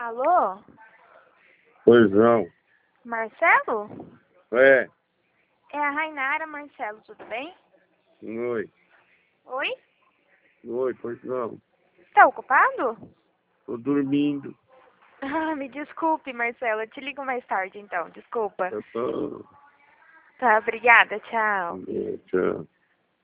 Alô? Pois não. Marcelo? É. É a Rainara, Marcelo, tudo bem? Oi. Oi? Oi, pois não. Tá ocupado? Tô dormindo. Ah, me desculpe, Marcelo. Eu te ligo mais tarde, então. Desculpa. Eu tô... Tá, obrigada. Tchau. Tchau.